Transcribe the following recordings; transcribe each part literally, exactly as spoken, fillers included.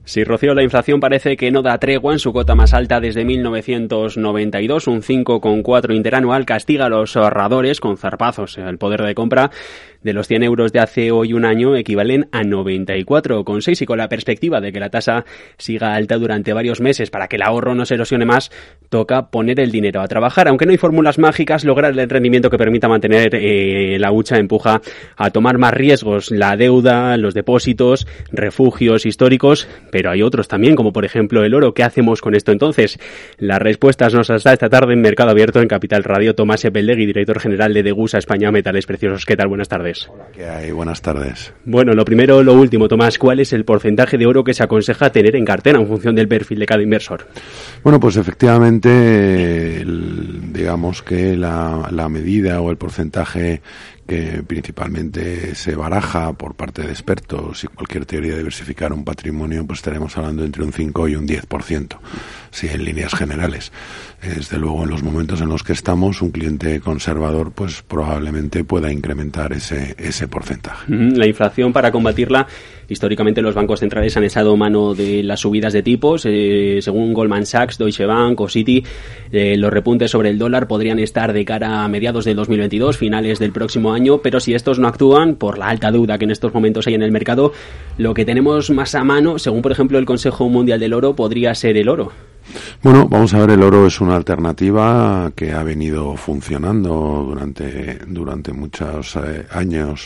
Sí, Rocío, la inflación parece que no da tregua en su cota más alta desde mil novecientos noventa y dos, un cinco coma cuatro interanual, castiga a los ahorradores con zarpazos. El poder de compra de los cien euros de hace hoy un año equivalen a noventa y cuatro coma seis y con la perspectiva de que la tasa siga alta durante varios meses para que el ahorro no se erosione más, toca poner el dinero a trabajar. Aunque no hay fórmulas mágicas, lograr el rendimiento que permita mantener eh, la hucha empuja a tomar más riesgos. La deuda, los depósitos, refugios históricos, pero hay otros también, como por ejemplo el oro. ¿Qué hacemos con esto entonces? Las respuestas nos las da esta tarde en Mercado Abierto en Capital Radio Tomás Epeldegui, director general de Degusa España Metales Preciosos. ¿Qué tal? Buenas tardes. Hola, ¿qué hay? Buenas tardes. Bueno, lo primero, lo último, Tomás, ¿cuál es el porcentaje de oro que se aconseja tener en cartera en función del perfil de cada inversor? Bueno, pues efectivamente, el, digamos que la, la medida o el porcentaje que principalmente se baraja por parte de expertos y cualquier teoría de diversificar un patrimonio, pues estaremos hablando entre un cinco y un diez por ciento, sí, en líneas generales. Desde luego, en los momentos en los que estamos, un cliente conservador pues probablemente pueda incrementar ese ese porcentaje. La inflación, para combatirla, históricamente los bancos centrales han echado mano de las subidas de tipos. Eh, según Goldman Sachs, Deutsche Bank o Citi, eh, los repuntes sobre el dólar podrían estar de cara a mediados del dos mil veintidós, finales del próximo año, pero si estos no actúan, por la alta deuda que en estos momentos hay en el mercado, lo que tenemos más a mano, según por ejemplo el Consejo Mundial del Oro, podría ser el oro. Bueno, vamos a ver, el oro es una alternativa que ha venido funcionando durante durante muchos eh, años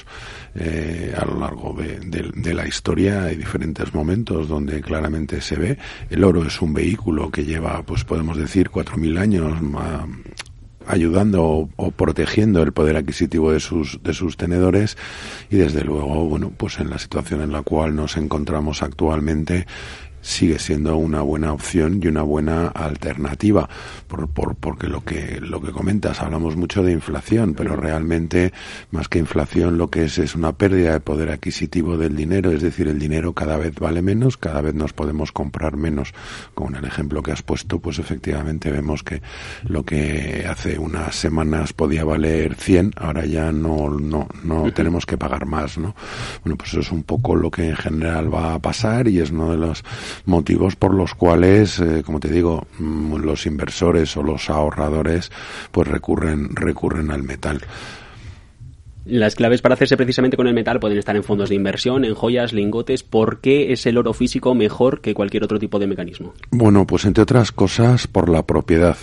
eh, a lo largo de, de, de la historia. Hay diferentes momentos donde claramente se ve. El oro es un vehículo que lleva, pues podemos decir, cuatro mil años más, ayudando o, o protegiendo el poder adquisitivo de sus de sus tenedores, y desde luego, bueno, pues en la situación en la cual nos encontramos actualmente, sigue siendo una buena opción y una buena alternativa, por, por, porque lo que lo que comentas, hablamos mucho de inflación, pero realmente más que inflación lo que es es una pérdida de poder adquisitivo del dinero, es decir, el dinero cada vez vale menos, cada vez nos podemos comprar menos. Con el ejemplo que has puesto, pues efectivamente vemos que lo que hace unas semanas podía valer cien, ahora ya no no no tenemos que pagar más, ¿no? Bueno, pues eso es un poco lo que en general va a pasar y es uno de los motivos por los cuales, eh, como te digo, los inversores o los ahorradores pues recurren recurren al metal. Las claves para hacerse precisamente con el metal pueden estar en fondos de inversión, en joyas, lingotes. ¿Por qué es el oro físico mejor que cualquier otro tipo de mecanismo? Bueno, pues entre otras cosas por la propiedad.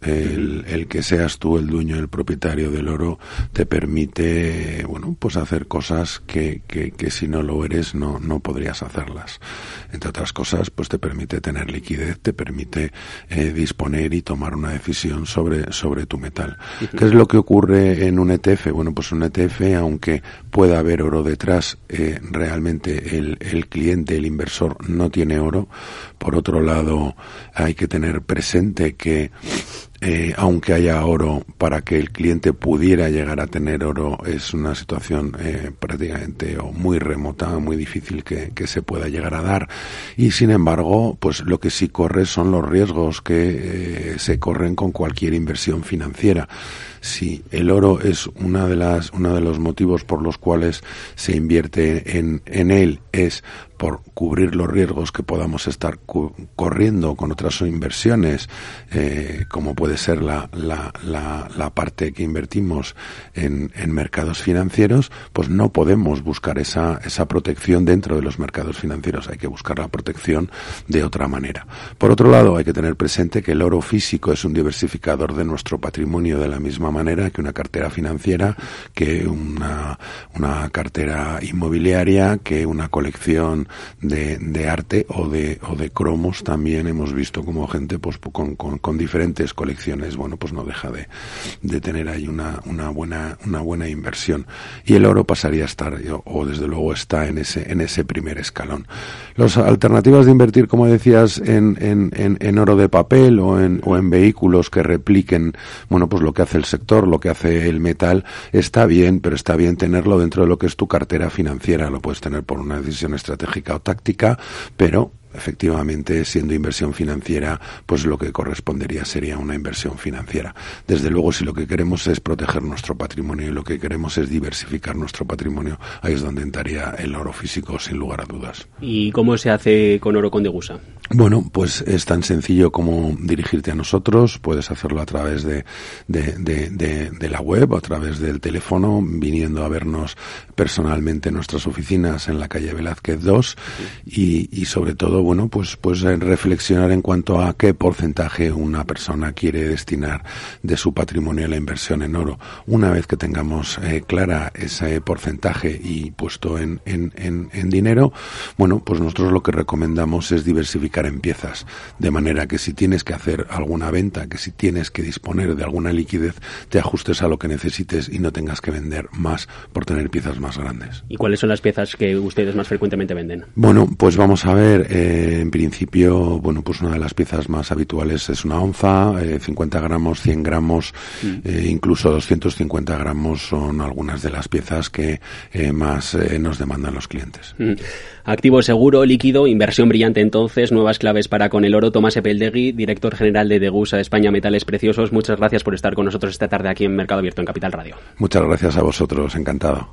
El, el que seas tú el dueño, el propietario del oro, te permite, bueno, pues hacer cosas que, que, que si no lo eres no, no podrías hacerlas. Entre otras cosas, pues te permite tener liquidez, te permite eh, disponer y tomar una decisión sobre, sobre tu metal. Uh-huh. ¿Qué es lo que ocurre en un E T F? Bueno, pues un E T F, aunque pueda haber oro detrás, eh, realmente el, el cliente, el inversor no tiene oro. Por otro lado, hay que tener presente que Eh, aunque haya oro, para que el cliente pudiera llegar a tener oro es una situación eh, prácticamente o muy remota, muy difícil que, que se pueda llegar a dar. Y sin embargo, pues lo que sí corre son los riesgos que eh, se corren con cualquier inversión financiera. Si el oro es una de las, uno de los motivos por los cuales se invierte en, en él, es por cubrir los riesgos que podamos estar cu- corriendo con otras inversiones, eh, como puede ser la, la, la, la parte que invertimos en, en mercados financieros, pues no podemos buscar esa, esa protección dentro de los mercados financieros. Hay que buscar la protección de otra manera. Por otro lado, hay que tener presente que el oro físico es un diversificador de nuestro patrimonio de la misma manera que una cartera financiera, que una, una cartera inmobiliaria, que una colección de, de arte o de, o de cromos. También hemos visto como gente pues con, con, con diferentes colecciones, bueno, pues no deja de, de tener ahí una, una buena, una buena inversión. Y el oro pasaría a estar, o desde luego está en ese, en ese primer escalón. Las alternativas de invertir, como decías, en, en, en, en oro de papel o en, o en vehículos que repliquen, bueno, pues lo que hace el sector, lo que hace el metal, está bien, pero está bien tenerlo dentro de lo que es tu cartera financiera. Lo puedes tener por una decisión estratégica o táctica, pero efectivamente, siendo inversión financiera, pues lo que correspondería sería una inversión financiera. Desde luego, si lo que queremos es proteger nuestro patrimonio y lo que queremos es diversificar nuestro patrimonio, ahí es donde entraría el oro físico, sin lugar a dudas. ¿Y cómo se hace con oro con Degusa? Bueno, pues es tan sencillo como dirigirte a nosotros. Puedes hacerlo a través de, de, de, de, de la web, a través del teléfono, viniendo a vernos personalmente en nuestras oficinas en la calle Velázquez dos, y, y sobre todo, bueno, pues, pues reflexionar en cuanto a qué porcentaje una persona quiere destinar de su patrimonio a la inversión en oro. Una vez que tengamos eh, clara ese porcentaje y puesto en, en, en, en dinero, bueno, pues nosotros lo que recomendamos es diversificar en piezas, de manera que si tienes que hacer alguna venta, que si tienes que disponer de alguna liquidez, te ajustes a lo que necesites y no tengas que vender más por tener piezas más grandes. ¿Y cuáles son las piezas que ustedes más frecuentemente venden? Bueno, pues vamos a ver, eh, en principio, bueno, pues una de las piezas más habituales es una onza, eh, cincuenta gramos, cien gramos, mm. eh, incluso doscientos cincuenta gramos son algunas de las piezas que eh, más eh, nos demandan los clientes. Mm. Activo seguro, líquido, inversión brillante entonces, nuevas claves para con el oro. Tomás Epeldegui, director general de Degusa España Metales Preciosos, muchas gracias por estar con nosotros esta tarde aquí en Mercado Abierto en Capital Radio. Muchas gracias a vosotros, encantado.